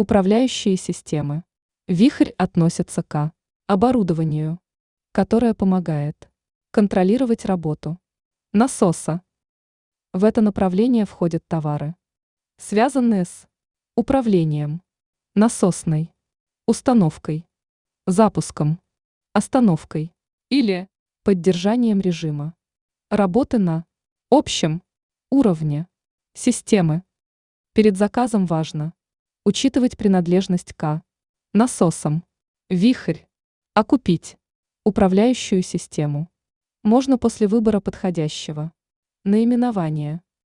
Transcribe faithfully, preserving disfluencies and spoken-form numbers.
Управляющие системы. Вихрь относится к оборудованию, которое помогает контролировать работу насоса. В это направление входят товары, связанные с управлением насосной установкой, запуском, остановкой или поддержанием режима работы на общем уровне системы. Перед заказом важно учитывать принадлежность к насосам, вихрь, а купить управляющую систему можно после выбора подходящего наименования.